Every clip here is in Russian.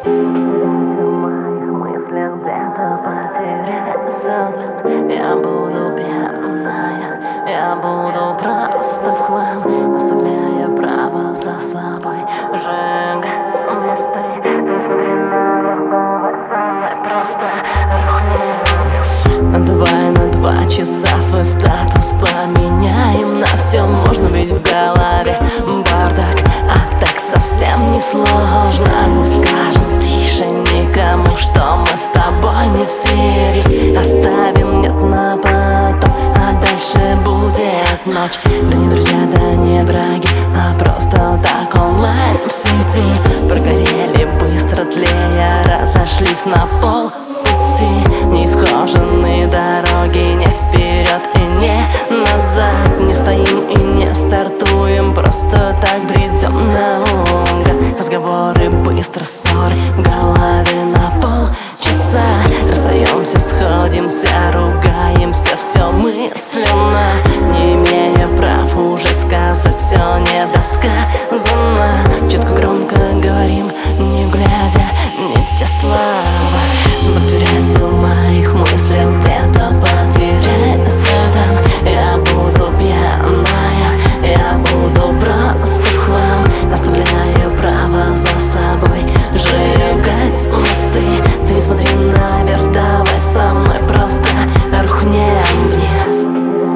мыслях где-то потеряться тут. Я буду пьяная, я буду просто в хлам, оставляя право за собой сжигать мосты. Несмотря на самое просто рухнешь. Давай на 2 часа свой статус поменяем на все. Можно ведь в голове бардак, а так совсем не сложно. Не скажем тише никому, что мы с тобой не всерьез. Оставим нет на потом, а дальше будет ночь. Да не друзья, да не враги, а просто так онлайн в сети. Прогорели быстро тлея, разошлись на полпути. Неисхоженные дороги, не вперед и не назад. Не стоим и не стартуем, просто так бредем наугад. Разговоры быстро, ссоры в голове на полчаса. Расстаемся, сходимся, ругаемся, все мысленно, не имея прав уже сказать все недосказанно. Четко, громко говорим, не глядя, не те слова. Потеряйся в моих мыслях, где-то потеряйся там. Я буду пьяная, я буду просто в хлам, оставляя право за собой сжигать мосты. Ты не смотри наверх, давай со мной просто рухнем вниз.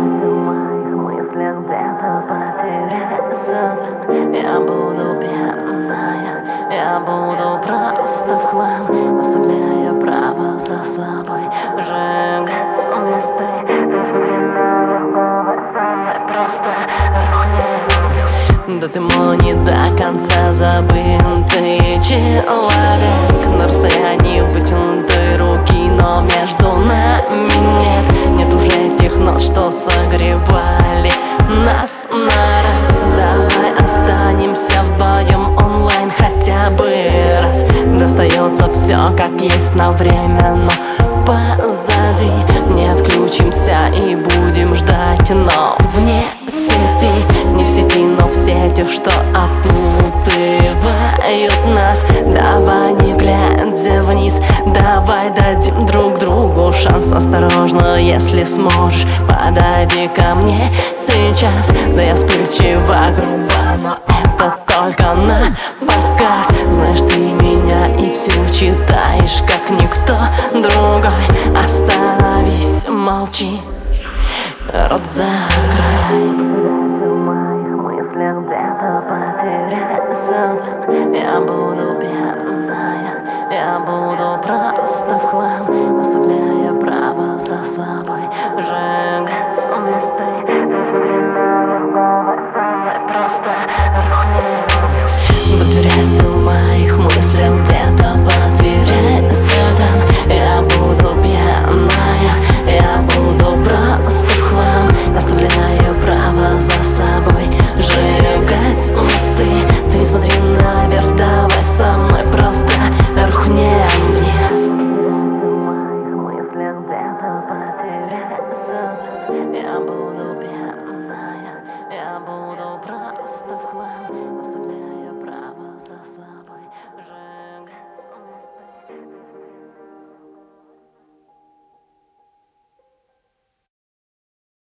Я буду пьяная, я буду просто в хлам, оставляя право за собой сжигать мосты. Несмотря на самое просто рухнешь. Да ты мой не до конца забытый человек, на расстоянии вытянутой руки, но между нами нет уже тех нот, что согревали нас на раз. Давай останемся вдвоем онлайн хотя бы раз. Достается все как есть на время, но позади. Не отключимся и будем ждать, но вне сети. Не в сети, но в сетях, что опутывают нас. Давай не глядя вниз, давай дадим друг другу шанс. Осторожно, если сможешь, подойди ко мне сейчас. Да я вспыльчива, груба, но это только на показ. Знаешь ты меня и всю читаешь, как никто другой. Остановись, молчи, рот закрой.